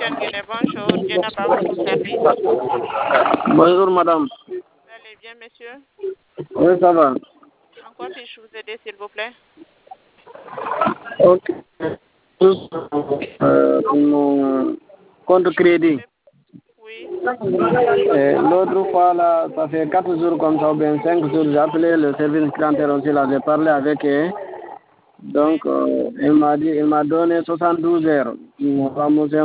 Ancienne Guinée, bonjour. Djenab à votre service. Bonjour madame. Vous allez bien, monsieur? Oui, ça va. En quoi puis-je vous aider, s'il vous plaît? Ok. Mon compte crédit. Oui. L'autre fois, là, ça fait 4 jours comme ça, ou bien 5 jours, j'ai appelé le service clientèle aussi, là, j'ai parlé avec eux. Donc, il m'a donné 72 heures. Ils m'ont remboursé.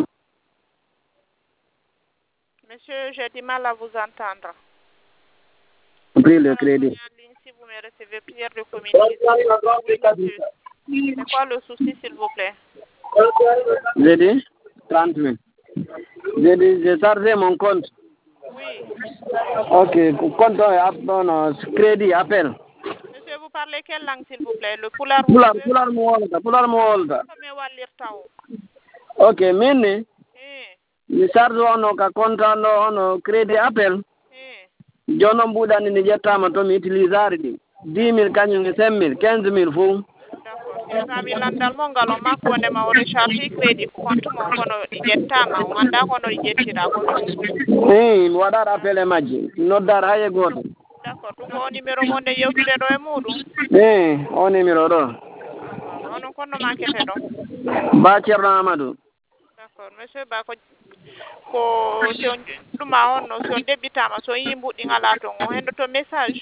Monsieur, j'ai du mal à vous entendre. Pris le crédit. Si vous me recevez, prière de communiquer. Oui, monsieur. C'est quoi le souci, s'il vous plaît? J'ai dit 30 000. J'ai chargé mon compte. Oui. Ok, compte, non, crédit, appel. Monsieur, vous parlez quelle langue, s'il vous plaît? Le pulaar mo wolda. Ok, mini mi charge ono ka compte ono crédit appel. Jono mbuɗani ni ƴettama to mi utilisari ɗi 10 000 kañum e 5 000 15 000 fof. D'accord. Si sami landal mo ngal o makko wondema o recharge crédit ko compte mo kono ɗi ƴettama o anda kono ɗi ƴettira ko ɗum. Mi waɗat appel e majji noddar hay e goto. D'accord. ɗum ko o numéro mo nde yewtude ɗo e muɗum? O numéro ɗo. Onon konno makete ɗo? Ba Ceerno Amadou. D'accord. Monsieur Ba ko si on ɗuma on no si on ɗeɓɓitama so yi mbuɗɗi ala ton o hendoto message?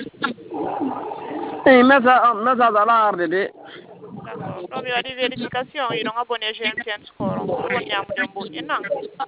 Message ala arde de. D'accord. ɗo mi waɗi vérification yiɗon abonné GMTN score on ko ɗum woni ñamude mbuɗɗi nan?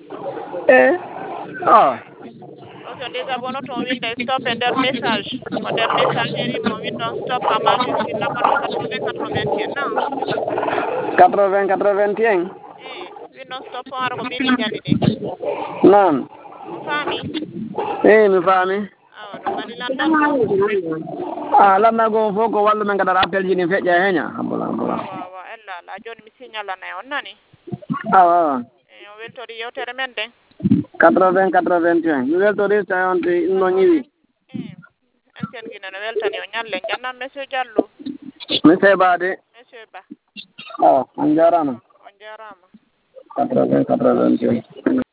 o si on désabonnoto on winda stop e nder message ko nder messagerie mo windon stop ha majuscule nabbaɗon 80 81 nan? 80 81? windon stop on ara ko bindi ñandi ɗi. Nan. On faami? Mi faami. awa ɗum waɗi landal go. Landal go fof ko wallu men gaɗata appel ji ɗin feƴƴa e heña. awa ella joni mi signalana on nani? awa o weltori yewtere men den 80 81 mi weltori tawi on no ñiwi. Ancienne Guinée no weltani o ñalle jannam monsieur Diallo. mi seeɓade. monsieur Ba. on jarama. on jarama. 80 81.